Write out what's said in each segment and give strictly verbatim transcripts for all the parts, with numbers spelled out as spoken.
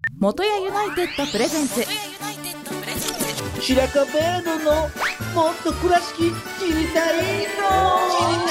元谷ユナイテッドプレゼンツ白壁ののもっと倉敷知りたいの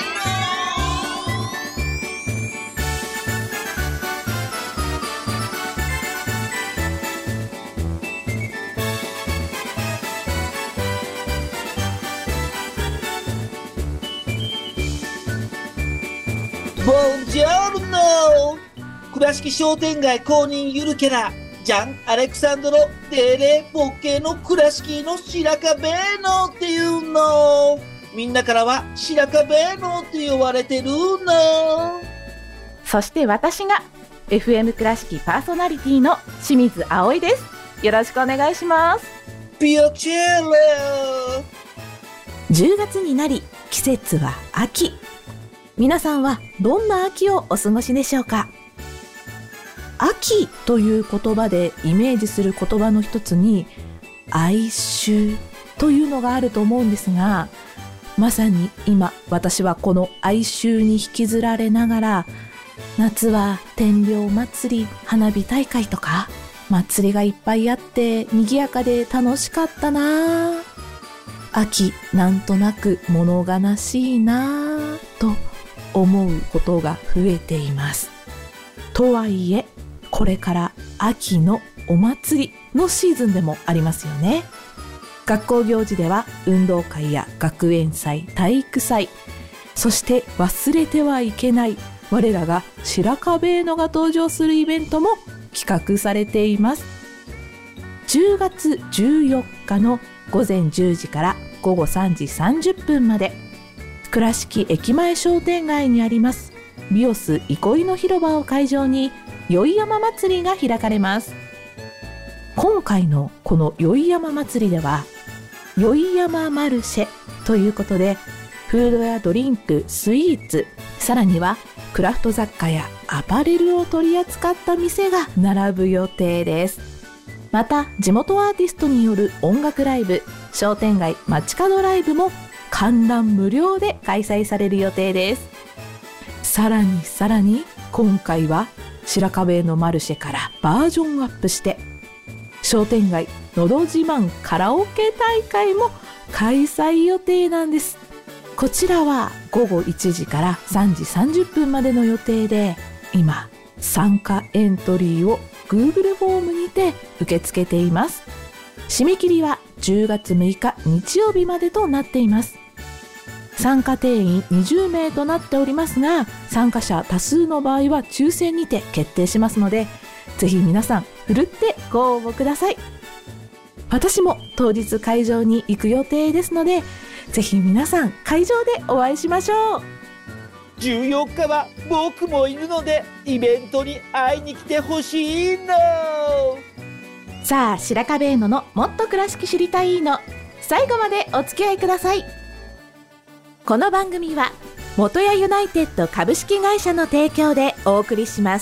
ボンジョルノ倉敷商店街公認ゆるキャラジャン・アレクサンドロ・デレ・ボケの倉敷の白壁のっていうの。みんなからは白壁のって呼ばれてるの。 そして私が エフエム 倉敷パーソナリティの清水葵です。よろしくお願いします。 ピアチェレじゅうがつになり季節は秋。皆さんはどんな秋をお過ごしでしょうか。秋という言葉でイメージする言葉の一つに哀愁というのがあると思うんですが、まさに今私はこの哀愁に引きずられながら、夏は天領祭り、花火大会とか祭りがいっぱいあって賑やかで楽しかったな。秋なんとなく物悲しいなと思うことが増えています。とはいえこれから秋のお祭りのシーズンでもありますよね。学校行事では運動会や学園祭、体育祭、そして忘れてはいけない我らが白壁絵のが登場するイベントも企画されています。じゅうがつじゅうよっかのごぜんじゅうじからごごさんじさんじゅっぷんまで倉敷駅前商店街にありますビオス憩いの広場を会場に宵山祭りが開かれます。今回のこの宵山祭りでは宵山マルシェということで、フードやドリンク、スイーツ、さらにはクラフト雑貨やアパレルを取り扱った店が並ぶ予定です。また地元アーティストによる音楽ライブ、商店街街角ライブも観覧無料で開催される予定です。さらにさらに今回は白壁のマルシェからバージョンアップして商店街のど自慢カラオケ大会も開催予定なんです。こちらはごごいちじからさんじさんじゅっぷんまでの予定で、今参加エントリーを Google フォームにて受け付けています。締め切りはじゅうがつむいか日曜日までとなっています。参加定員にじゅうめいとなっておりますが、参加者多数の場合は抽選にて決定しますので、ぜひ皆さんふるってご応募ください。私も当日会場に行く予定ですので、ぜひ皆さん会場でお会いしましょう。 じゅうよっかは僕もいるのでイベントに会いに来てほしいの。 さあ白壁絵ののもっと倉敷知りたいの最後までお付き合いください。この番組は元谷ユナイテッド株式会社の提供でお送りします。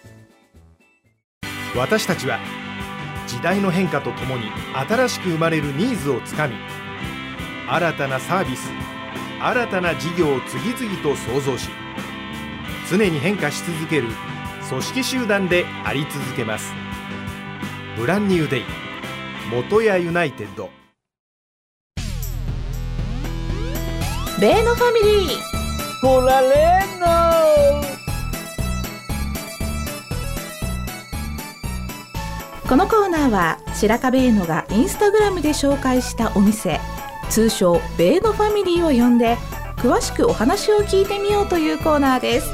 私たちは時代の変化とともに新しく生まれるニーズをつかみ、新たなサービス、新たな事業を次々と創造し、常に変化し続ける組織集団であり続けます。ブランニューデイ元谷ユナイテッド。 ベーノファミリーほられんの。 このコーナーは白壁絵のがインスタグラムで紹介したお店、通称ベーノファミリーを呼んで詳しくお話を聞いてみようというコーナーです。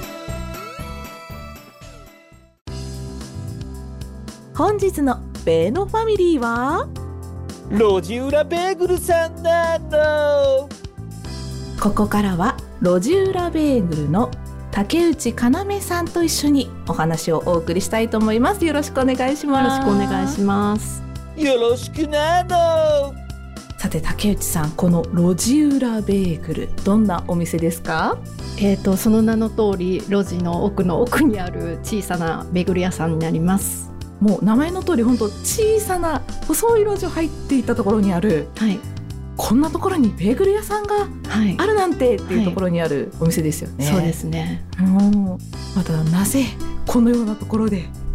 本日のベーノファミリーは路地裏ベーグルさんなの。 ここからは路地裏ベーグルの竹内かなめさんと一緒にお話をお送りしたいと思います。よろしくお願いします。 よろしくお願いします。 よろしくなの。 さて竹内さん、この路地裏ベーグルどんなお店ですか？ えーと、その名の通り路地の奥の奥にある小さなベーグル屋さんになります。 もう名前の通り本当小さな細い路地を入っていったところにある、 はい、 こんなところにベーグル屋さんがあるなんてっていうところにあるお店ですよね。 はい、そうですね。 もうまたなぜこのようなところで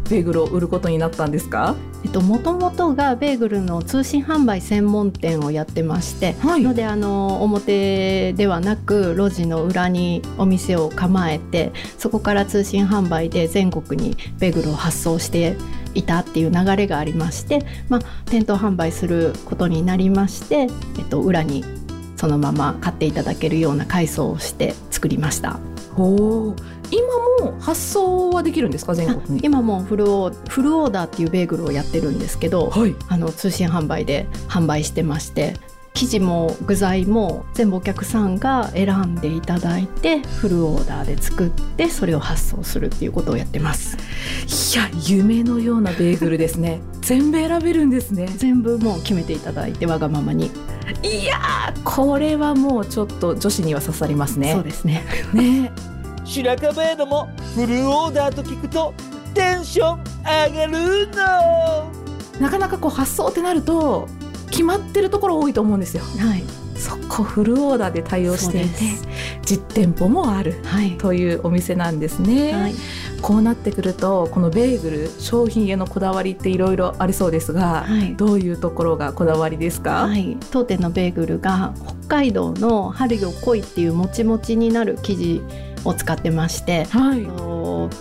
ベーグルを売ることになったんですか？ えっと、もともとがベーグルの通信販売専門店をやってまして、はい、のであの表ではなく路地の裏にお店を構えて、そこから通信販売で全国にベーグルを発送していたっていう流れがありまして、まあ、店頭販売することになりまして、えっと、裏にそのまま買っていただけるような改装をして作りました。 おー、今も発送はできるんですか？全国に。 今もフルオー、フルオーダーっていうベーグルをやってるんですけど、はい、あの通信販売で販売してまして、生地も具材も全部お客さんが選んでいただいてフルオーダーで作ってそれを発送するっていうことをやってます。 いや、夢のようなベーグルですね。全部選べるんですね。 全部もう決めていただいて、わがままに。 いやー、これはもうちょっと女子には刺さりますね。 そうですね。 ね。 白樺ベーノもフルオーダーと聞くとテンション上がるの。 なかなかこう発送ってなると決まってるところ多いと思うんですよ。 はい、 そこフルオーダーで対応していて実店舗もある、はい、というお店なんですね。はい、こうなってくるとこのベーグル商品へのこだわりっていろいろありそうですが、はい、どういうところがこだわりですか？ はい、当店のベーグルが北海道の春よ来いっていうもちもちになる生地を使ってまして、はい、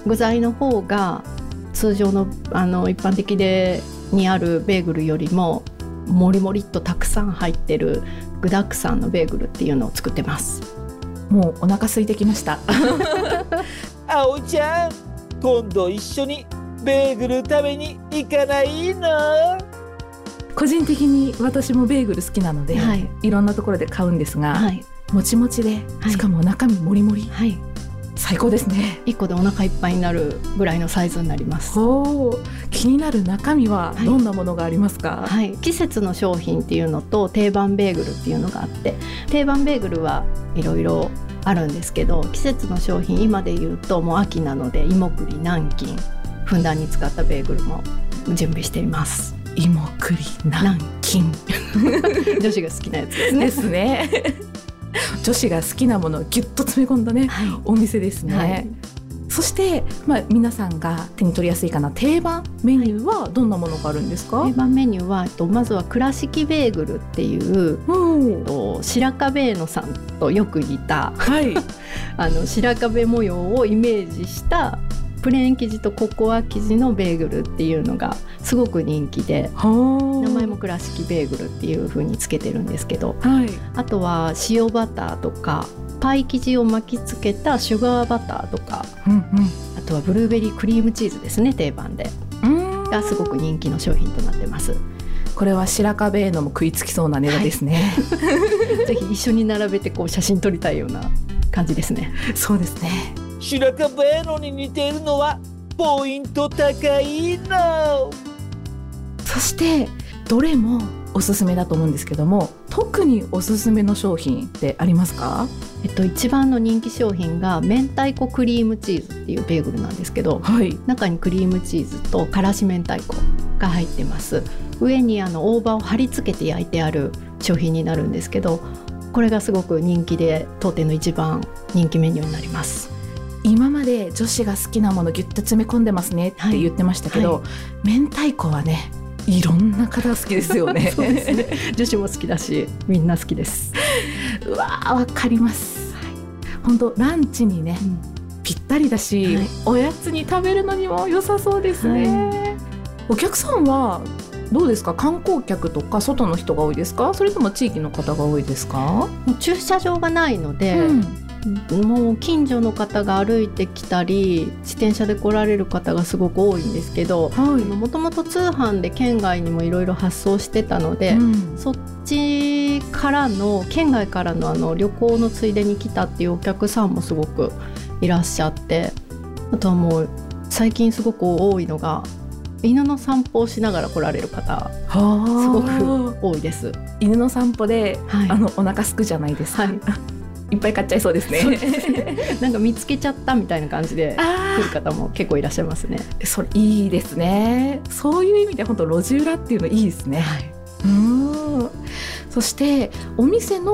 具材の方が通常 の, あの一般的でにあるベーグルよりももりもりっとたくさん入ってる具だくさんのベーグルっていうのを作ってます。 もうお腹空いてきました。 あおいちゃん、今度一緒にベーグル食べに行かないの？ 個人的に私もベーグル好きなので、はい、いろんなところで買うんですが、はい、もちもちで、しかも中身もりもり、はい、最高ですね。 いっこでお腹いっぱいになるぐらいのサイズになります。 お、気になる中身はどんなものがありますか？ はいはい、季節の商品っていうのと定番ベーグルっていうのがあって、定番ベーグルはいろいろあるんですけど、季節の商品今で言うともう秋なので芋栗、南京ふんだんに使ったベーグルも準備しています。 芋栗、南京女子が好きなやつですね。 ですね。女子が好きなものをギュッと詰め込んだね、はい、お店ですね。はい、そして、まあ、皆さんが手に取りやすいかな定番メニューはどんなものがあるんですか？ 定番メニューは、えっと、まずは倉敷ベーグルっていう、えっと、白壁のさんとよく似た、はい、あの白壁模様をイメージしたプレーン生地とココア生地のベーグルっていうのがすごく人気で、名前も倉敷ベーグルっていう風につけてるんですけど、はい、あとは塩バターとかパイ生地を巻きつけたシュガーバターとか、うんうん、あとはブルーベリークリームチーズですね、定番でがすごく人気の商品となってます。 これは白壁のも食いつきそうな値段ですね。 はい、ぜひ一緒に並べてこう写真撮りたいような感じですね。 そうですね。 白壁のに似ているのはポイント高いの。 そしてどれもおすすめだと思うんですけども、特におすすめの商品ってありますか？ えっと、一番の人気商品が明太子クリームチーズっていうベーグルなんですけど、はい、中にクリームチーズとからし明太子が入ってます。上にあの大葉を貼り付けて焼いてある商品になるんですけど、これがすごく人気で当店の一番人気メニューになります。 今まで女子が好きなものギュッと詰め込んでますねって言ってましたけど、はいはい、明太子はねいろんな方好きですよね。 そうですね。女子も好きだしみんな好きです。 うわー、わかります。本当、はい、ランチにね、うん、ぴったりだし、はい、おやつに食べるのにも良さそうですね。はい、お客さんはどうですか？観光客とか外の人が多いですか？それとも地域の方が多いですか？ もう駐車場がないので、うん、もう近所の方が歩いてきたり自転車で来られる方がすごく多いんですけど、もともと通販で県外にもいろいろ発送してたので、うん、そっちからの県外からの、あの旅行のついでに来たっていうお客さんもすごくいらっしゃって、あとはもう最近すごく多いのが犬の散歩をしながら来られる方すごく多いです。 犬の散歩で、はい、あのお腹すくじゃないですか、はい、いっぱい買っちゃいそうですね。 そうですね。なんか見つけちゃったみたいな感じで来る方も結構いらっしゃいますね。 それいいですね。そういう意味で本当路地裏っていうのいいですね。はい、うーん。そしてお店の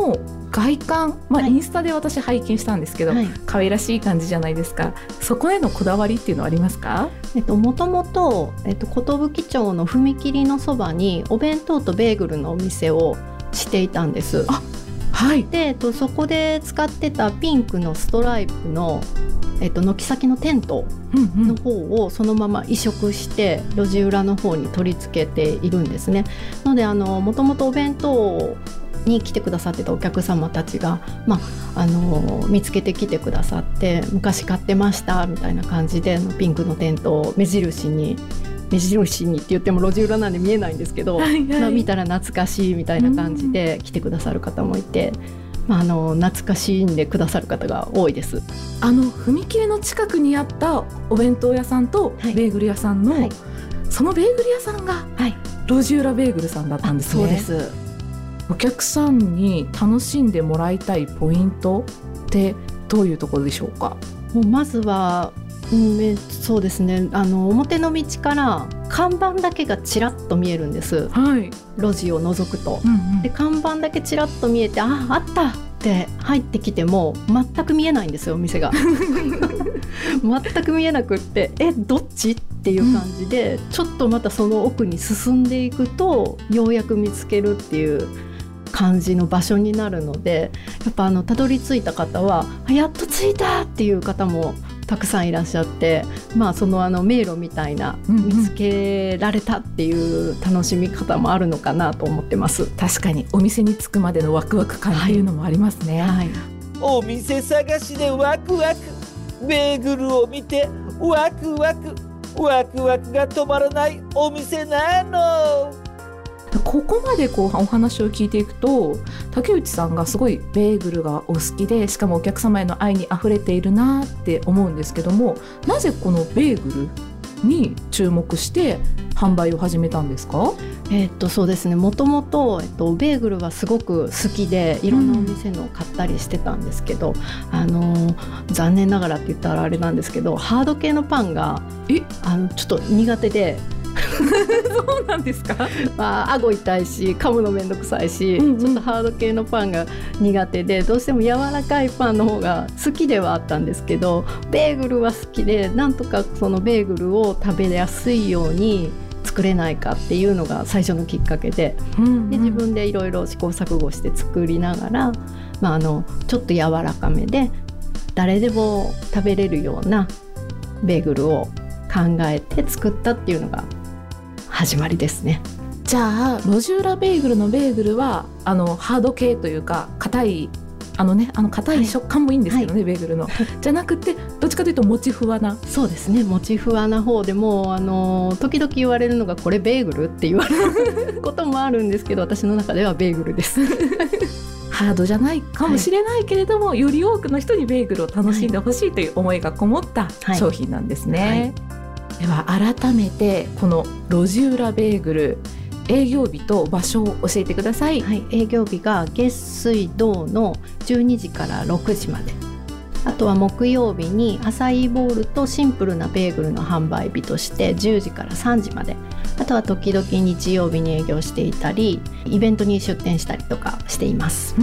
外観、まあ、 はいインスタで私拝見したんですけど、 はい可愛らしい感じじゃないですか。そこへのこだわりっていうのはありますか？ えっと、もともと、えっと、寿町の踏切のそばにお弁当とベーグルのお店をしていたんです。 あ、はい。 で、えっと、そこで使ってたピンクのストライプの、えっと、軒先のテントうんうん、 の方をそのまま移植して路地裏の方に取り付けているんですね。ので、あの、もともとお弁当に来てくださってたお客様たちが、まあ、あの見つけてきてくださって、昔買ってましたみたいな感じでピンクのテントを目印に目印にって言っても路地裏なんで見えないんですけど、 はいはい、 まあ、見たら懐かしいみたいな感じで来てくださる方もいて、まあ、あの懐かしいんでくださる方が多いです。 あの踏切の近くにあったお弁当屋さんとベーグル屋さんの、はい、そのベーグル屋さんが路地裏ベーグルさんだったんですね。 そうです。 お客さんに楽しんでもらいたいポイントってどういうところでしょうか？ もうまずは、うん、そうですね、あの表の道から看板だけがちらっと見えるんです、 はい、 路地を覗くと、 うんうん、 で看板だけちらっと見えて、あ、あったって入ってきても全く見えないんですよ、お店が全く見えなくって、え、どっちっていう感じで、うん、ちょっとまたその奥に進んでいくとようやく見つけるっていう感じの場所になるので、やっぱあのたどり着いた方はやっと着いたっていう方もたくさんいらっしゃって、まあ、そのあの迷路みたいな、うんうん、見つけられたっていう楽しみ方もあるのかなと思ってます。 確かにお店に着くまでのワクワク感っていうのもありますね、はいはい、 お店探しでワクワク、ベーグルを見てワクワク、ワクワクが止まらないお店なの。 ここまでこうお話を聞いていくと、竹内さんがすごいベーグルがお好きで、しかもお客様への愛にあふれているなって思うんですけども、なぜこのベーグルに注目して販売を始めたんですか？ えー、っとそうですね、もともと、えっと、ベーグルはすごく好きでいろんなお店のを買ったりしてたんですけど、うん、あの残念ながらって言ったらあれなんですけど、ハード系のパンがえあのちょっと苦手でそうなんですか？ まあ、顎痛いし噛むのめんどくさいし、うんうん、ちょっとハード系のパンが苦手で、どうしても柔らかいパンの方が好きではあったんですけど、ベーグルは好きで、なんとかそのベーグルを食べやすいように作れないかっていうのが最初のきっかけ で,、うんうん、で自分でいろいろ試行錯誤して作りながら、まあ、あのちょっと柔らかめで誰でも食べれるようなベーグルを考えて作ったっていうのが始まりですね。 じゃあ路地裏ベーグルのベーグルはあのハード系というか硬いあのね、あの硬い食感もいいんですけどね、はい、ベーグルのじゃなくてどっちかというともちふわな。 そうですね、もちふわな方でもあの時々言われるのがこれベーグルって言われることもあるんですけど、私の中ではベーグルですハードじゃないかもしれないけれども、はい、より多くの人にベーグルを楽しんでほしいという思いがこもった商品なんですね、はいはい、では改めてこの路地裏ベーグル営業日と場所を教えてください。 はい、営業日が月水土のじゅうにじからろくじまで、あとは木曜日にアサイーボールとシンプルなベーグルの販売日としてじゅうじからさんじまで、あとは時々日曜日に営業していたりイベントに出店したりとかしています。 うん、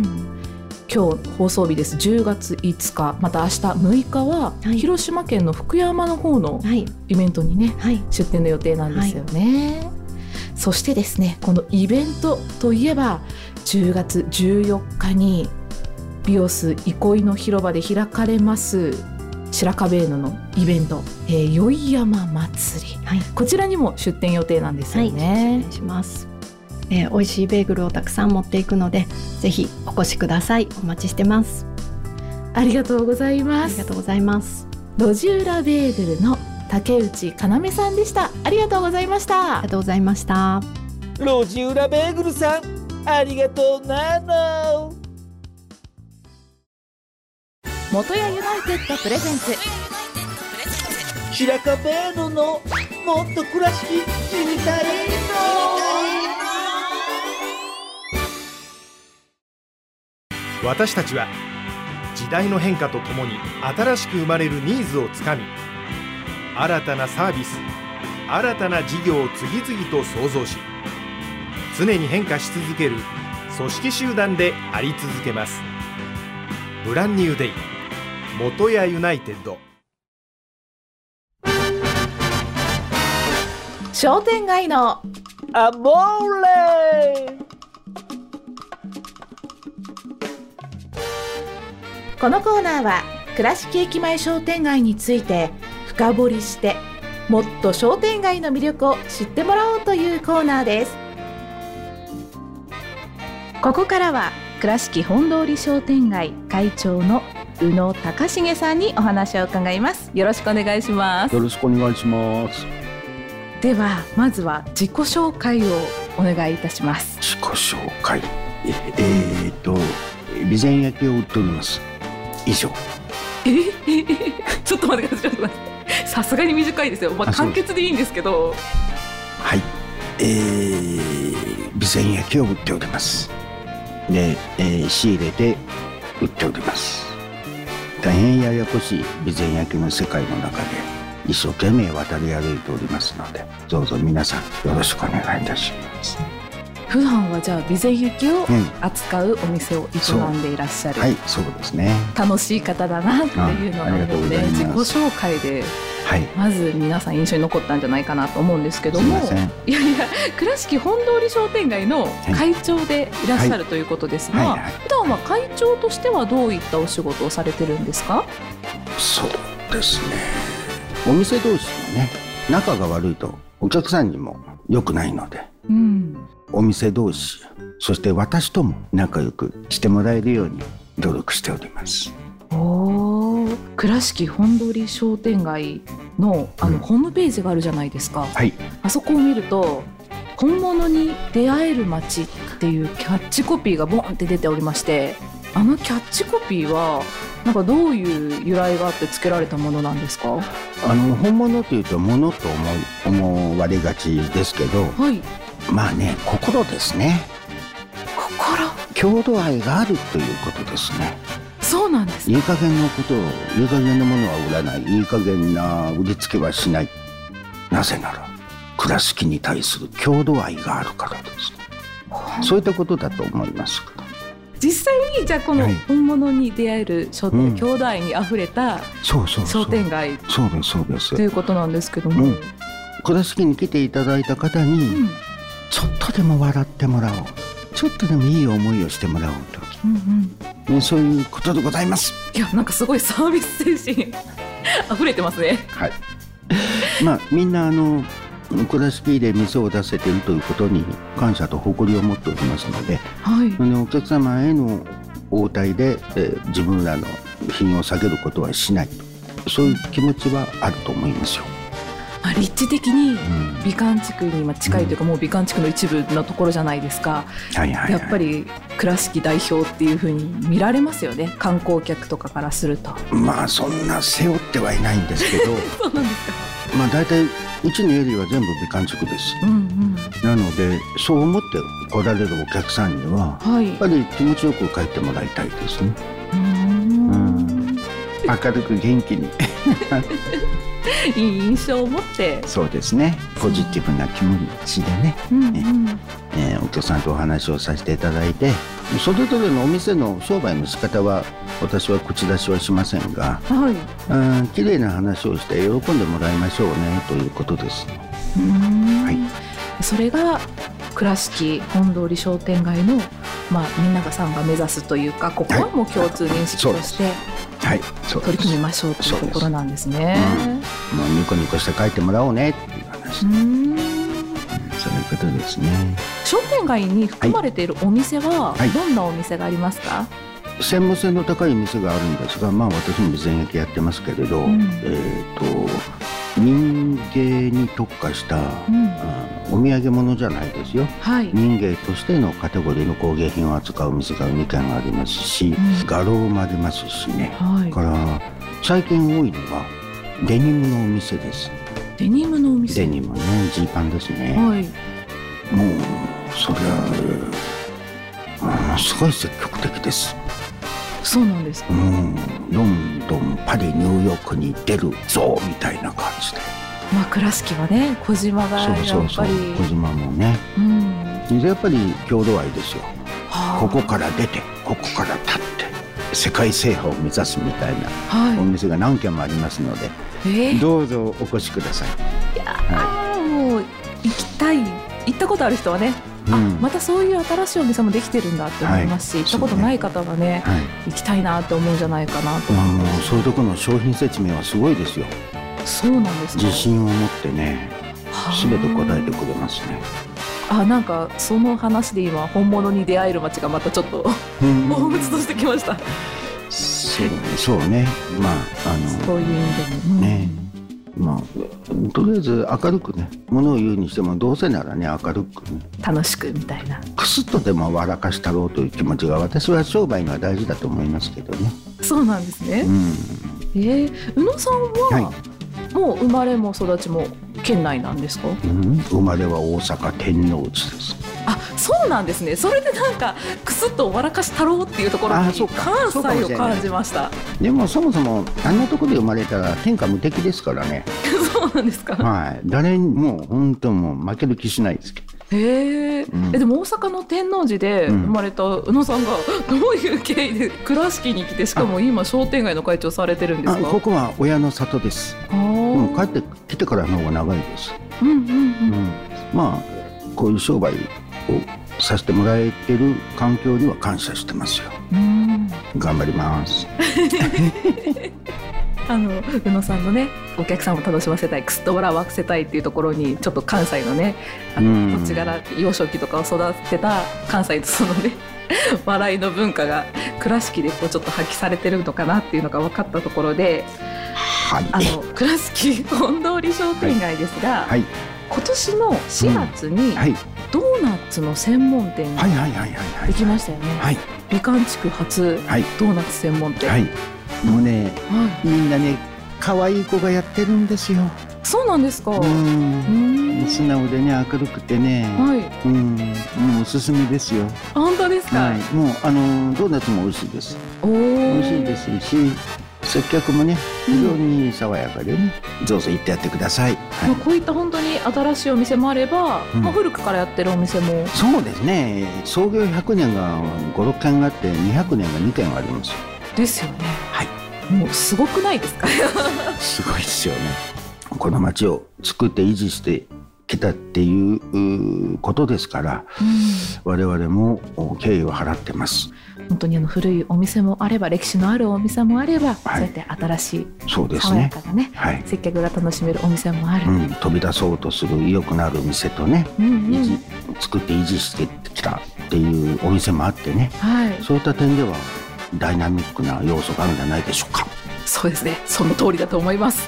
今日放送日です。じゅうがついつか、また明日むいかは、はい、広島県の福山の方のイベントにね、はい、出店の予定なんですよね、はい、そしてですね、このイベントといえばじゅうがつじゅうよっかにビオス憩いの広場で開かれます白壁園のイベント、えー、宵山祭り、はい、こちらにも出店予定なんですよね、 はい、出店します。えー、美味しいベーグルをたくさん持っていくのでぜひお越しください。お待ちしてます。 ありがとうございます。 ありがとうございます。 路地裏ベーグルの竹内かなめさんでした。ありがとうございました。 ありがとうございました。 路地裏ベーグルさん、ありがとうなの。 元谷ユナイテッドプレゼンツ白壁園のもっと倉敷知りたいの。私たちは時代の変化とともに新しく生まれるニーズをつかみ、新たなサービス、新たな事業を次々と創造し、常に変化し続ける組織集団であり続けます。ブランニューデイ元谷ユナイテッド。 商店街のアモーレ。 このコーナーは倉敷駅前商店街について深掘りしてもっと商店街の魅力を知ってもらおうというコーナーです。ここからは倉敷本通商店街会長の宇野隆重さんにお話を伺います。よろしくお願いします。 よろしくお願いします。 ではまずは自己紹介をお願いいたします。 自己紹介、ええー、っと備前焼を売っております。以上。 えちょっと待ってください。さすがに短いですよ。まあ、簡潔でいいんですけど。 はい、えー、備前焼を売っております。で、えー、仕入れて売っております。大変ややこしい備前焼の世界の中で一生懸命渡り歩いておりますので、どうぞ皆さんよろしくお願いいたします。 普段はじゃあ備前焼を扱うお店を営んでいらっしゃる、 うん、はい、そうですね。 楽しい方だなっていうのがもうね、自己紹介で、はい、まず皆さん印象に残ったんじゃないかなと思うんですけども、いやいや倉敷本通商店街の会長でいらっしゃるということですが、はいはいはい、普段は会長としてはどういったお仕事をされてるんですか？ そうですね、お店同士のね仲が悪いとお客さんにも良くないので、うん、お店同士そして私とも仲良くしてもらえるように努力しております。 おー、倉敷本通商店街 の, あの、うん、ホームページがあるじゃないですか、はい、あそこを見ると本物に出会える街っていうキャッチコピーがボンって出ておりまして、あのキャッチコピーはなんかどういう由来があって付けられたものなんですか？ あの本物というと物と 思, 思われがちですけど、はい、まあね、心ですね。 心、 郷土愛があるということですね。 そうなんです、ね、 いい加減のことを、いい加減なものは売らない、いい加減な売りつけはしない。なぜなら倉敷に対する郷土愛があるからです、ね、そういったことだと思います。 実際にじゃあこの本物に出会える商店、はい、郷土愛にあふれた商店街ということなんですけども、うん、 倉敷に来ていただいた方に、うん、ちょっとでも笑ってもらおう、ちょっとでもいい思いをしてもらおうと、うんうん、そういうことでございます。 いや、なんかすごいサービス精神あふれてますね。 はい。まあみんなあの倉敷で店を出せているということに感謝と誇りを持っておりますので、はい、あのお客様への応対で、えー、自分らの品を下げることはしないと、そういう気持ちはあると思いますよ。 まあ、立地的に美観地区に近いというか、うん、もう美観地区の一部のところじゃないですか、はいはいはい、やっぱり倉敷代表っていう風に見られますよね、観光客とかからすると。 まあそんな背負ってはいないんですけどそうなんですか。 まあ大体うちのエリアは全部美観地区です、うんうん、なのでそう思って来られるお客さんには、はい、やっぱり気持ちよく帰ってもらいたいですね。うーん、うん、明るく元気にいい印象を持って。 そうですね、ポジティブな気持ちでね、うんうん、ねえー、お客さんとお話をさせていただいて、それぞれのお店の商売の仕方は私は口出しはしませんが、はい、あ、綺麗な話をして喜んでもらいましょうねということです。 うーん、はい、それが倉敷本通商店街の、まあ、みんながさんが目指すというか、ここはもう共通認識として、はい、取り組みましょうというところなんですね。 うん、もうニコニコして帰ってもらおうねっていう話。うーん、そういうことですね。 商店街に含まれているお店はどんなお店がありますか？はい、 専門性の高い店があるんですが、まあ私も備前焼やってますけれど、うん、えーと民芸に特化した、うん、お土産物じゃないですよ、はい、民芸としてのカテゴリーの工芸品を扱う店がにけんありますし、うん、画廊もありますしね、はい、から最近多いのはデニムのお店です。 デニムのお店。 デニムね、ジーパンですね、はい、もうそれは、うん、すごい積極的です。 そうなんですか。うん、 ロンドン、パリ、ニューヨークに出るぞみたいな感じで、 まあ倉敷はね、小島がやっぱり、 そうそうそう、小島もね、うん、やっぱり郷土愛ですよ。 ここから出てここから立って世界制覇を目指すみたいなお店が何軒もありますので、はい、どうぞお越しください。 いや、はい、もう行きたい、行ったことある人はね、うん、あ、またそういう新しいお店もできてるんだって思いますし、はい、行ったことない方はね、はい、行きたいなって思うんじゃないかなと思います。 そういうところの商品説明はすごいですよ。 そうなんですか。 自信を持ってね、全て答えてくれますね。 あ、なんかその話で今本物に出会える街がまたちょっと彷彿としてきました。 そう、そうね、まああのそういう意味でもね、 うん、まあとりあえず明るくね、ものを言うにしてもどうせならね、明るくね、楽しくみたいな、 くすっとでも笑かしたろうという気持ちが私は商売には大事だと思いますけどね。 そうなんですね、うん、えー、宇野さんは、はい、もう生まれも育ちも県内なんですか？ うん、生まれは大阪天王寺です。 あ、そうなんですね。それでなんかクスッと笑かしたろうっていうところに関西を感じました。 でもそもそもあんなところで生まれたら天下無敵ですからね。 そうなんですか。 はい、誰にも本当もう負ける気しないですけど。 へー、うん、えでも大阪の天王寺で生まれた宇野さんがどういう経緯で倉敷に来て、しかも今商店街の会長されてるんですか？ あ、ここは親の里です。もう帰ってきてからの方が長いです。うんうんうんうん、まあこういう商売をさせてもらえてる環境には感謝してますよ。うん、頑張ります。 あの宇野さんのね、お客さんを楽しませたい、くすっと笑わせたいっていうところにちょっと関西のね、あの土地柄、幼少期とかを育てた関西のそのね笑いの文化が倉敷でこうちょっと発揮されてるのかなっていうのが分かったところで、はい、あの倉敷本通り商店街ですが、はいはい、今年のしがつにドーナツの専門店ができましたよね。美観地区初ドーナツ専門店、はい、 もうね、はい、みんなね可愛い子がやってるんですよ。 そうなんですか。うん、 素直でね、明るくてね、はい、うん、もうおすすめですよ。 本当ですか。 はい、もうあのドーナツも美味しいです。お美味しいですし、接客もね非常に爽やかでね、うん、どうぞ行ってやってください。 はい、こういった本当に新しいお店もあれば、うん、まあ、古くからやってるお店も。 そうですね、創業ひゃくねんがご、ろっけんあってにひゃくねんがにけんあります。 ですよね。 はい、 もうすごくないですか？ すごいですよね。この町を作って維持してきたっていうことですから、うん、我々も敬意を払ってます。 本当にあの古いお店もあれば、歴史のあるお店もあれば、はい、そうやって新しい爽やかなね、はい、接客が楽しめるお店もある、うん、 飛び出そうとする意欲のある店とね、うんうん、維持作って維持してきたっていうお店もあってね、はい、そういった点ではダイナミックな要素があるんじゃないでしょうか。 そうですね、その通りだと思います。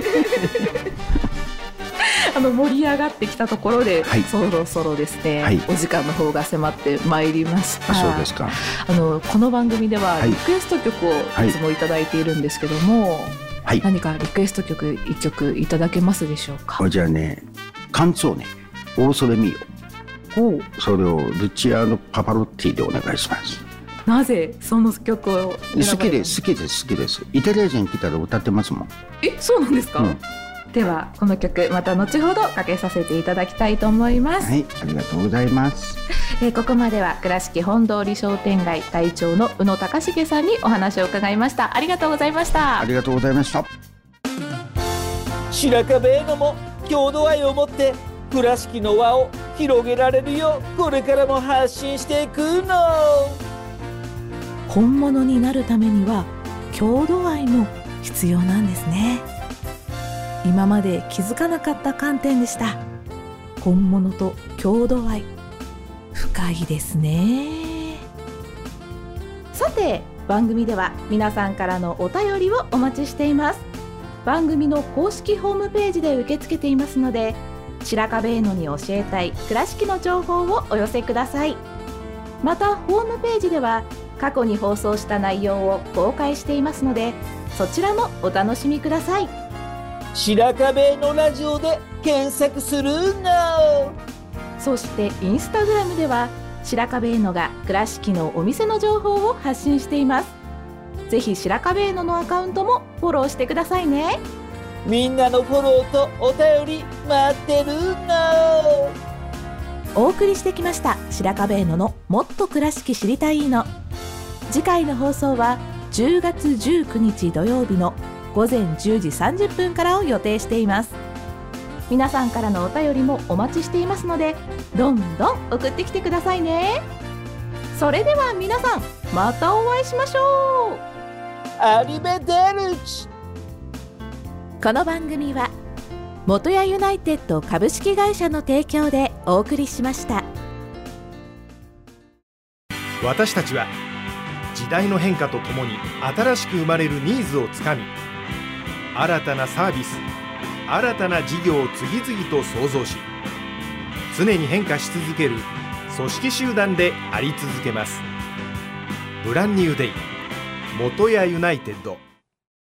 あの盛り上がってきたところで、はい、そろそろですね、はい、お時間の方が迫ってまいりました。 そうですか。 あのこの番組ではリクエスト曲をいつもいただいているんですけども、はい、何かリクエスト曲いっきょくいただけますでしょうか。 じゃあね、カンツォーネオーソレミオ、それをルチアーノ・パパロッティでお願いします。 なぜその曲を好きです好きです好きです。イタリア人来たら歌ってますもん。 え、そうなんですか。うん、ではこの曲また後ほどかけさせていただきたいと思います。 はい、ありがとうございます。 えー、ここまでは倉敷本通り商店街会長の宇野隆重さんにお話を伺いました。ありがとうございました。 ありがとうございました。 白壁へのも郷土愛を持って倉敷の輪を広げられるようこれからも発信していくの。 本物になるためには郷土愛も必要なんですね。今まで気づかなかった観点でした。本物と郷土愛、深いですね。さて番組では皆さんからのお便りをお待ちしています。番組の公式ホームページで受け付けていますので、白壁絵のに教えたい倉敷の情報をお寄せください。またホームページでは過去に放送した内容を公開していますので、そちらもお楽しみください。 白壁のラジオで検索するの。 そしてインスタグラムでは白壁絵のが倉敷のお店の情報を発信しています。ぜひ白壁絵ののアカウントもフォローしてくださいね。 みんなのフォローとお便り待ってるの。 お送りしてきました白壁絵ののもっと倉敷知りたいの。次回の放送はじゅうがつじゅうくにち土曜日のごぜんじゅうじさんじゅっぷんからを予定しています。皆さんからのお便りもお待ちしていますので、どんどん送ってきてくださいね。それでは皆さん、またお会いしましょう。 アリベデルチ。 この番組は元谷ユナイテッド株式会社の提供でお送りしました。 私たちは時代の変化とともに新しく生まれるニーズをつかみ、新たなサービス、新たな事業を次々と創造し、常に変化し続ける組織集団であり続けます。ブランニューデイ元谷ユナイテッド。